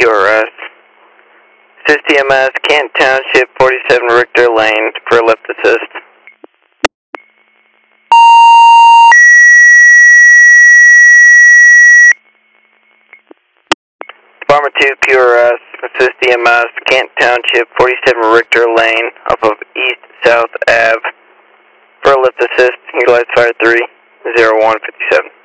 QRS. Assist EMS, Canton Township, 47 Richter Lane for a lift assist. Department 2 QRS, assist EMS, Canton Township, 47 Richter Lane off of East South Ave for a lift assist. Utilize fire 30157.